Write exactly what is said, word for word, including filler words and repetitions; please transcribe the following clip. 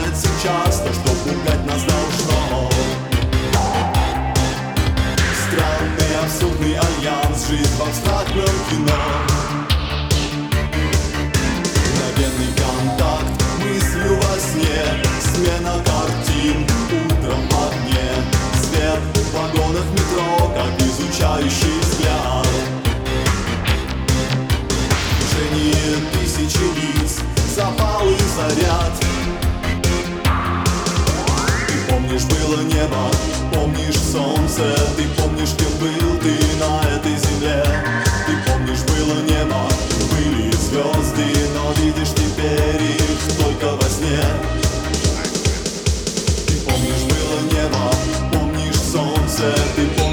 меняется часто, что пугать нас должно. Странный абсурдный альянс, жизнь в абстрактном кино. Мгновенный контакт, мыслью во сне, смена картин, утром в огне. Свет в вагонах метро, как изучающий взгляд. Движение тысячи лиц, запал и заряд. Ты помнишь, было небо, помнишь солнце. Ты помнишь, кем был ты на этой земле. Ты помнишь, было небо, были звезды, но видишь теперь их только во сне. Ты помнишь, было небо, помнишь солнце. Ты помнишь,